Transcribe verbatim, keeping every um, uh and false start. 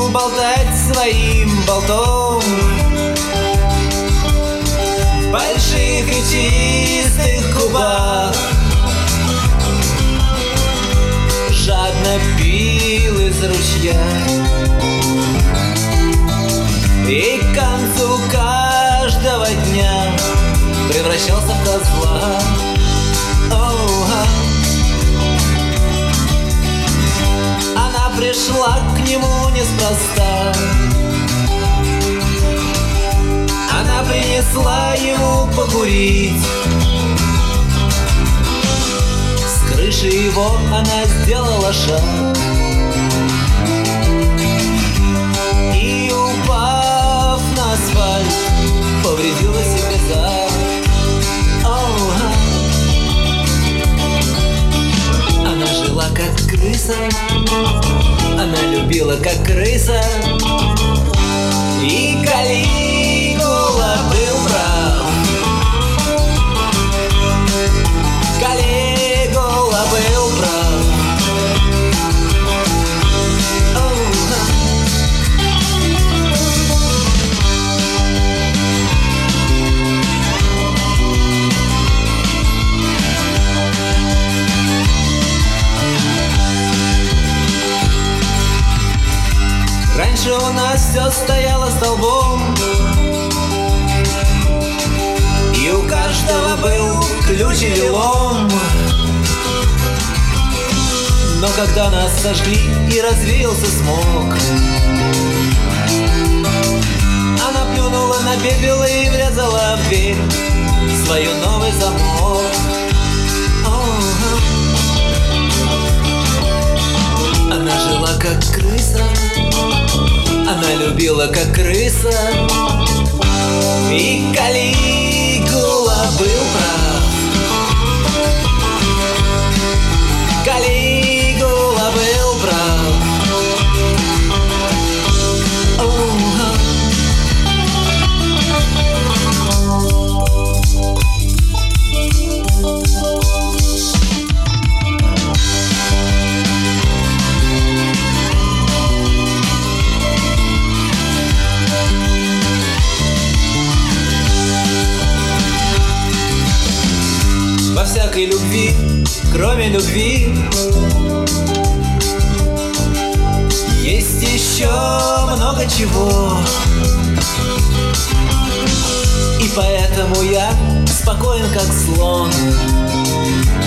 болтать своим болтом. В больших и чистых губах жадно пил из ручья, и к концу каждого дня превращался в козла. Оу-а. Она пришла к нему неспроста. Она принесла ему покурить. С крыши его она сделала шаг, и, упав на асфальт, повредила себе зад. Оу-а. Она жила как крыса, она любила как крыса, и Калигула был прав. Калигула был прав. Оу-а. Раньше у нас все стояло столбом, и у каждого был ключ и вилом. Но когда нас сожгли и развеялся смог, она плюнула на пепел и врезала в дверь свою новый замок. Она жила как крыса, она любила как крыса, и Калигула был прав. Калигула был прав. Оу-а. Во всякой любви, кроме любви, есть еще много чего. И поэтому я спокоен, как слон.